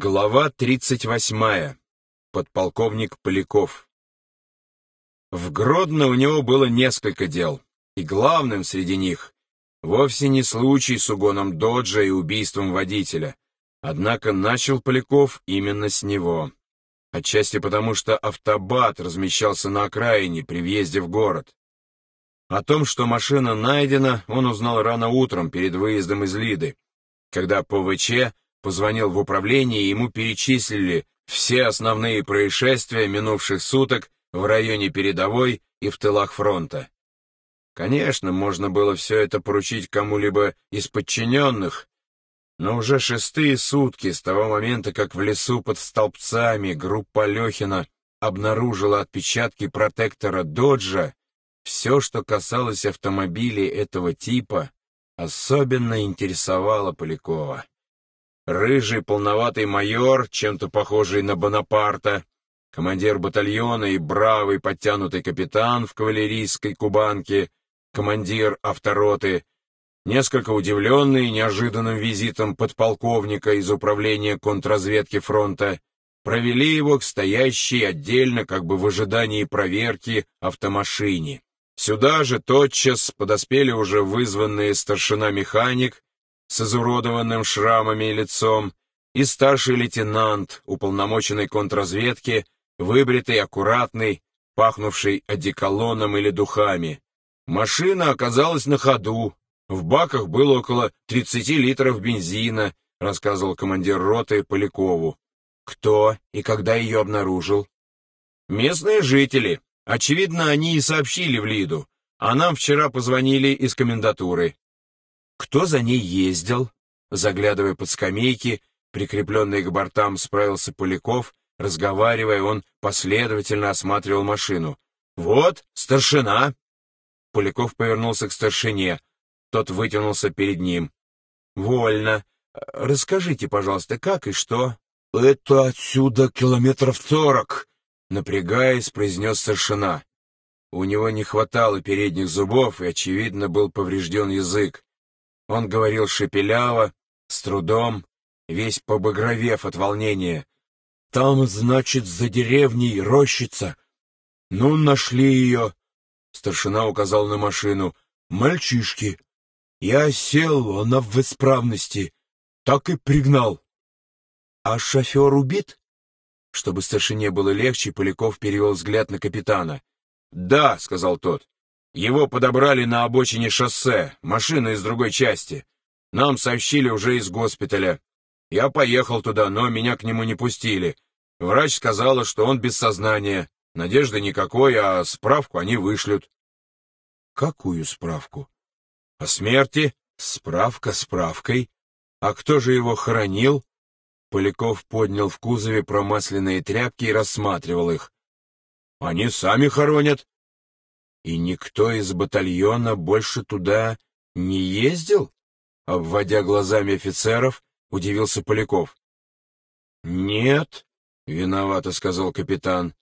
Глава 38. Подполковник Поляков. В Гродно у него было несколько дел, и главным среди них вовсе не случай с угоном доджа и убийством водителя. Однако начал Поляков именно с него. Отчасти потому, что автобат размещался на окраине при въезде в город. О том, что машина найдена, он узнал рано утром перед выездом из Лиды, когда ПВЧ позвонил в управление, и ему перечислили все основные происшествия минувших суток в районе передовой и в тылах фронта. Конечно, можно было все это поручить кому-либо из подчиненных, но уже 6-е сутки с того момента, как в лесу под Столбцами группа Алехина обнаружила отпечатки протектора «Доджа», все, что касалось автомобилей этого типа, особенно интересовало Полякова. Рыжий полноватый майор, чем-то похожий на Бонапарта, командир батальона и бравый подтянутый капитан в кавалерийской кубанке, командир автороты, несколько удивленный неожиданным визитом подполковника из управления контрразведки фронта, провели его к стоящей отдельно, как бы в ожидании проверки, автомашине. Сюда же тотчас подоспели уже вызванные старшина-механик с изуродованным шрамами лицом и старший лейтенант, уполномоченный контрразведки, выбритый, аккуратный, пахнувший одеколоном или духами. Машина оказалась на ходу, в баках было около 30 литров бензина, рассказывал командир роты Полякову. Кто и когда ее обнаружил? Местные жители. Очевидно, они и сообщили в Лиду, а нам вчера позвонили из комендатуры. Кто за ней ездил? Заглядывая под скамейки, прикрепленные к бортам, справился Поляков. Разговаривая, он последовательно осматривал машину. «Вот, старшина!» Поляков повернулся к старшине. Тот вытянулся перед ним. «Вольно. Расскажите, пожалуйста, как и что?» «Это отсюда километров 40, напрягаясь, произнес старшина. У него не хватало передних зубов, и, очевидно, был поврежден язык. Он говорил шепеляво, с трудом, весь побагровев от волнения. «Там, значит, за деревней рощица. Ну, нашли ее». Старшина указал на машину. «Мальчишки. Я сел, она в исправности. Так и пригнал». «А шофер убит?» Чтобы старшине было легче, Поляков перевел взгляд на капитана. «Да», — сказал тот. «Его подобрали на обочине шоссе, машина из другой части. Нам сообщили уже из госпиталя. Я поехал туда, но меня к нему не пустили. Врач сказала, что он без сознания. Надежды никакой, а справку они вышлют». «Какую справку?» «О смерти». «Справка справкой. А кто же его хоронил?» Поляков поднял в кузове промасленные тряпки и рассматривал их. «Они сами хоронят». «И никто из батальона больше туда не ездил?» Обводя глазами офицеров, удивился Поляков. «Нет», — виновато сказал капитан.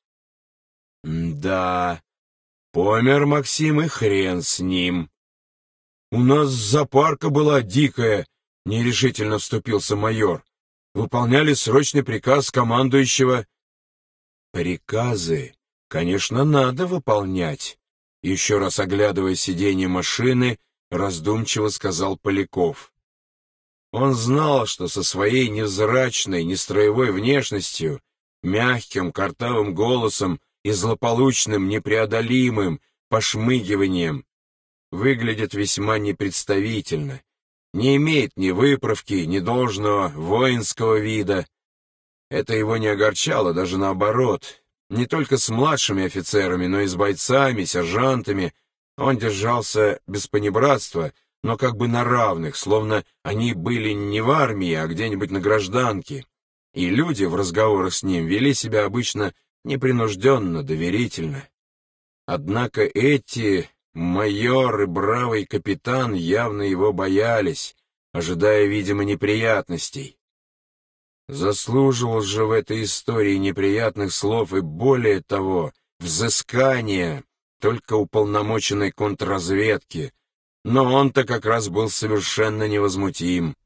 «Да, помер Максим, и хрен с ним». «У нас зоопарка была дикая», — нерешительно вступился майор. «Выполняли срочный приказ командующего». «Приказы, конечно, надо выполнять», — еще раз оглядывая сиденье машины, раздумчиво сказал Поляков. Он знал, что со своей невзрачной, нестроевой внешностью, мягким, картавым голосом и злополучным, непреодолимым пошмыгиванием выглядит весьма непредставительно, не имеет ни выправки, ни должного воинского вида. Это его не огорчало, даже наоборот. Не только с младшими офицерами, но и с бойцами, сержантами он держался без понебратства, но как бы на равных, словно они были не в армии, а где-нибудь на гражданке. И люди в разговорах с ним вели себя обычно непринужденно, доверительно. Однако эти майор и бравый капитан явно его боялись, ожидая, видимо, неприятностей. Заслуживал же в этой истории неприятных слов и, более того, взыскания только уполномоченной контрразведки, но он-то как раз был совершенно невозмутим.